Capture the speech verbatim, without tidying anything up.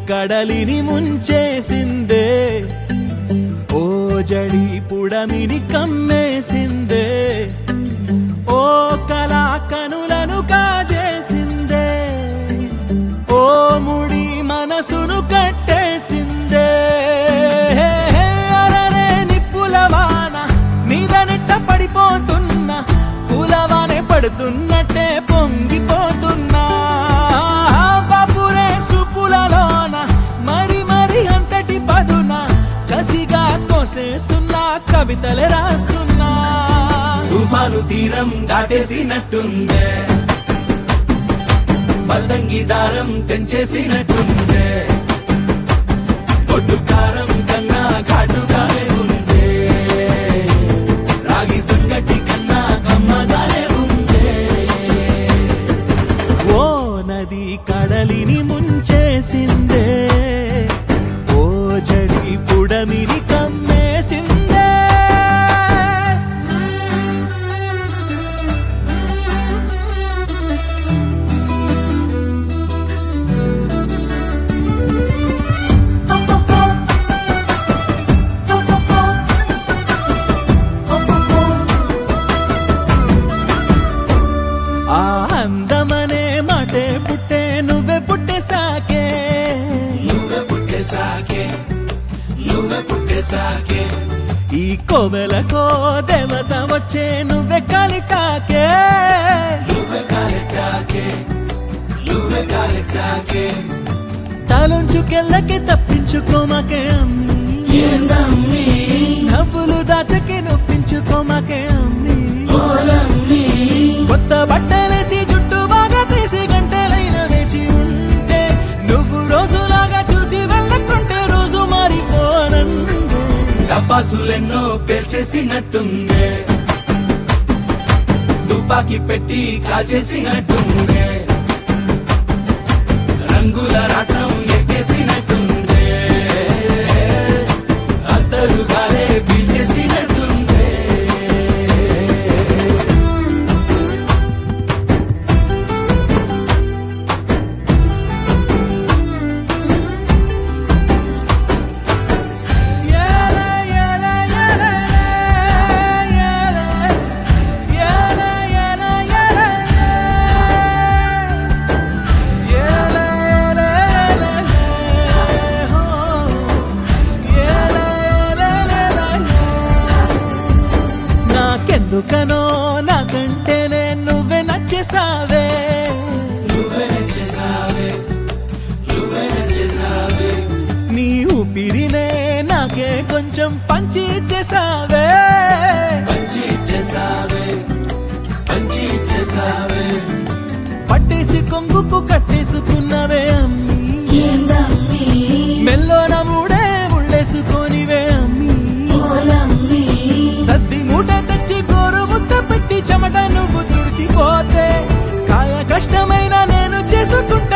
కడలిని ముంచేసిందే, ఓ జడి పుడమిని కమ్మేసిందే, ఓ కళా కనులను కాజేసిందే, ఓ ముడి మనసును కట్టేసిందే. అరరే నిప్పుల వాన మీద నెట్ట పడిపోతున్నా, పూలవానే పడుతున్నట్టే పొంగిపోతున్నా. బాపురే సుపులలోన మరి మరి అంతటి పదున కసిగా కోసేస్తున్నా, కవితలే రాస్తున్నా. తుఫాను తీరం దాటేసినట్టుందే, పతంగి దారం తెంచేసినట్టుందే, పొట్టు కారం కన్నా ఘాటుగానే ఉందే, రాగి సంగటి కన్నా కమ్మగానే ఉందే. ఓ నది కడలిని ముంచేసిందే, ఓ జడి పుడమిని కమ్మేసిందే. ఆ అందమనే మాటే పుట్టే నువ్వే పుట్టేసాకే, నువ్వే పుట్టేసాకే, నువ్వే పుట్టేసాకే, ఈ కోవెలకో దేవత వచ్చే నువ్వే కలిటాకే, నువ్వే కాలెట్టాకే, నువ్వే కాలెట్టాకే. తలొంచుకెళ్ళకి తప్పించుకోమాకే అమ్మి, ఏందమ్మీ నవ్వులు దాచకి నొప్పించుకోమాకే అమ్మి. ఓలమ్మీ కొత్త బట్టలేసి జుట్టు బాగా తీసి గంటలైన వేచి ఉంటే, నువ్వు రోజులాగా చూసి వెళ్ళకుంటే రోజు మారిపోనందే. టపాసులెన్నో పేల్చేసినట్టుందే, తుపాకి పెట్టి కాల్చేసినట్టుందే, రంగుల రాటం ఎక్కేసినట్టుందే, అద్దరుగాలే పీల్చేసినట్టుందే. నాకెందుకనో నాకంటేనే నువ్వే నచ్చేసావే, నువ్వే నచ్చేసావే, నువ్వే నచ్చేసావే, నీ ఊపిరినే నాకే కొంచెం పంచి ఇచ్చేసావే. పంచి ఇచ్చేసావే, పంచి ఇచ్చేసావే. పట్టేసి కొంగుకు కట్టేసుకున్నవే అమ్మి, ఏందమ్మీ మెల్లోన మూడే ముళ్ళేసుకొనివే అమ్మి. ఓలమ్మీ సద్ది మూట తెచ్చి గోరు ముద్ద పెట్టి చెమట నువ్వు తుడిచిపోతే, కాయ కష్టమైన నేను చేసుకుంటా